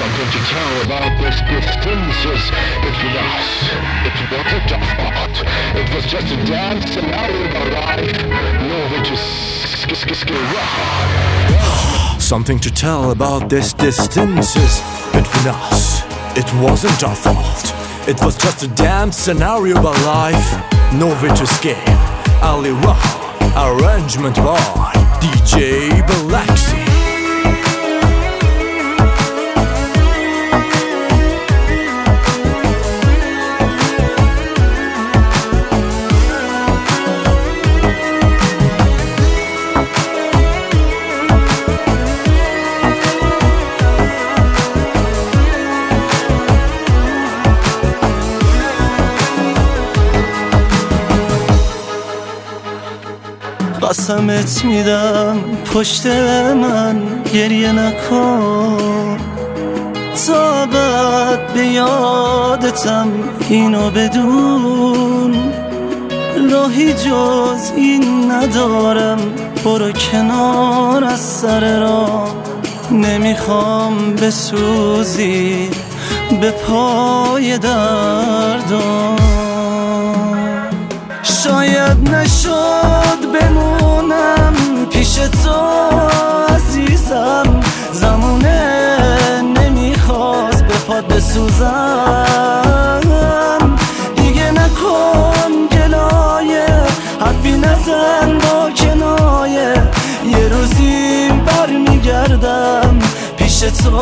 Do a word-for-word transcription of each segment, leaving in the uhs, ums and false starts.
Something to tell about this distance. It was us. It wasn't our fault. It was just a damn scenario of our life. No, which is Something to tell about this distances between us. It wasn't our fault. It was just a damn scenario of our life. No way to escape. Ali Raha. Arrangement by D J Balaxy. قسمت میدم پشت من گریه نکن تا بعد به یادتم اینو بدون راهی جز این ندارم برو کنار از سر راه نمیخوام بسوزی به پای دردم شاید نشد بمونم پیش تو عزیزم زمونه نمیخواست به پات بسوزم دیگه نکن گلایه حرفی نزن با کنایه یه روزی برمیگردم پیش تو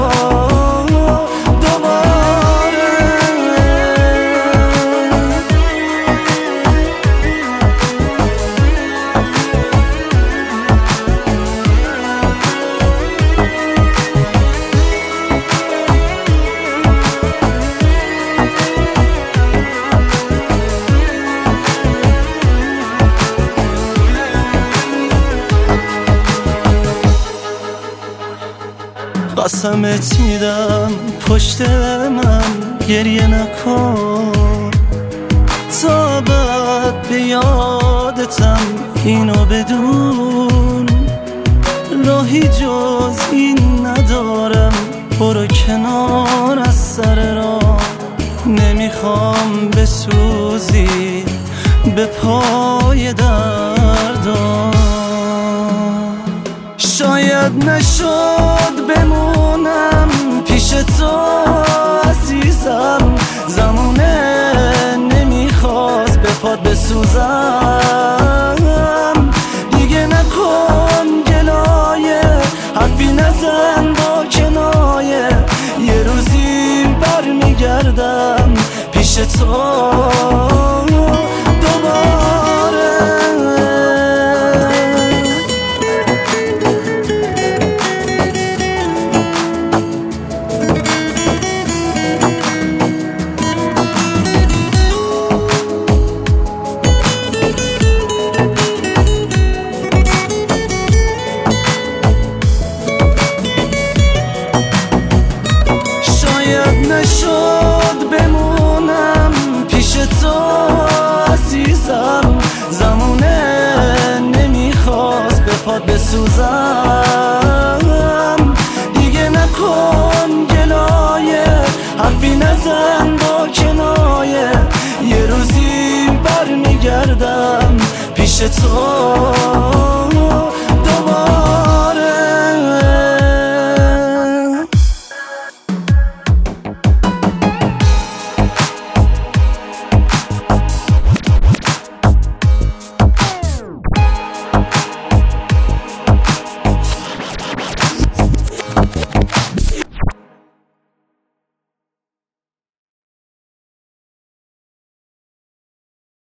قسمت میدم پشت من گریه نکن تا بعد به یادتم اینو بدون راهی جز این ندارم برو کنار از سر راه نمیخوام بسوزی به پای دردم شاید نشد بمونم پیش تو عزیزم زمونه نمیخواست به پات بسوزم دیگه نکن گلایه حرفی نزن با کنایه یه روزی برمیگردم پیش تو نشد بمونم پیش تو عزیزم زمونه نمیخواست به پات بسوزم دیگه نکن گلایه حرفی نزن با کنایه یه روزی برمیگردم پیش تو